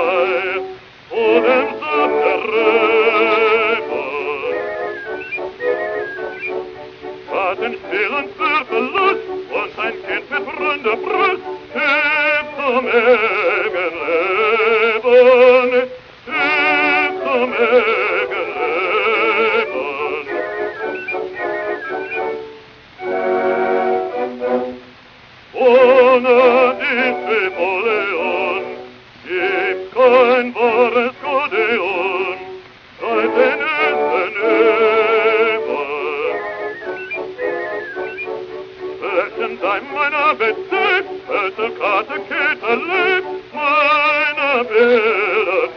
frei, wo dem Sucht der Römer. Tatenstill und für Verlust und ein Kind mit runder Brust hilft zum ewigen Leben, hilft zum ewigen Leben. Ohne die Napoleon gibt kein wahres Odeon, seit den Östen über. Welchen Deim meiner Bezirk, welche Karte Käthe lebt, meiner Bilder